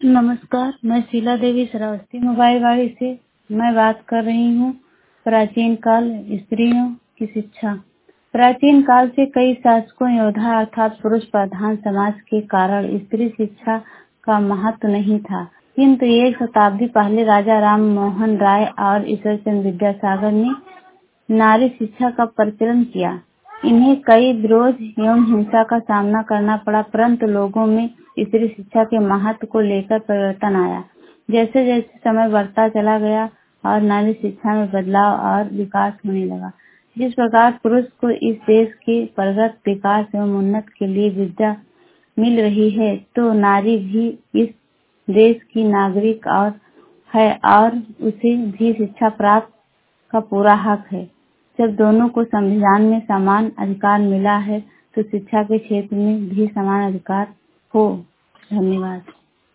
नमस्कार, मैं शीला देवी श्रावस्ती मोबाइलवाड़ी से मैं बात कर रही हूँ। प्राचीन काल स्त्रियों की शिक्षा। प्राचीन काल से कई शासकों योद्धा अर्थात पुरुष प्रधान समाज के कारण स्त्री शिक्षा का महत्व नहीं था, किंतु एक शताब्दी पहले राजा राम मोहन राय और ईश्वरचंद्र विद्यासागर ने नारी शिक्षा का प्रचलन किया। इन्हें कई विरोध एवं हिंसा का सामना करना पड़ा, परंतु लोगों में स्त्री शिक्षा के महत्व को लेकर परिवर्तन आया। जैसे जैसे समय बढ़ता चला गया और नारी शिक्षा में बदलाव और विकास होने लगा। जिस प्रकार पुरुष को इस देश के प्रगत विकास एवं उन्नति के लिए विद्या मिल रही है, तो नारी भी इस देश की नागरिक और है और उसे भी शिक्षा प्राप्त का पूरा हक है। जब दोनों को संविधान में समान अधिकार मिला है, तो शिक्षा के क्षेत्र में भी समान अधिकार हो। धन्यवाद।